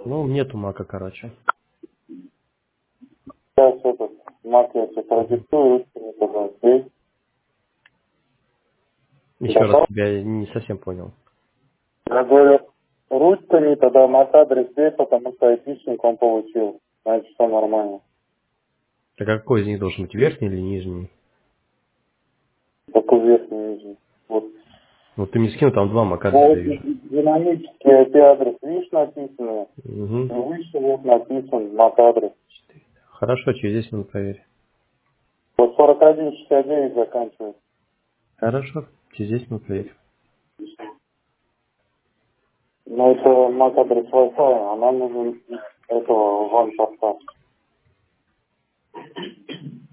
Ну, нету мака, короче. Сейчас этот мак я тебе продиктую, ручками тогда здесь. Еще раз Готов? тебя не совсем понял. Я говорю, ручками тогда MAC-адрес здесь, потому что айпишник он получил. Значит, все нормально. Так а какой из них должен быть, верхний или нижний? Такой верхний нижний. Вот. Вот ты мне скинул, там два мака-адреса Вот я вижу. динамический IP-адрес, видишь, написано? И Угу. выше вот написан MAC-адрес. Хорошо, через 10 минут проверь. Вот 4169 заканчивается. Хорошо, через 10 минут проверь. Но это MAC-адрес Wi-Fi, а нам нужен этого ван-порта.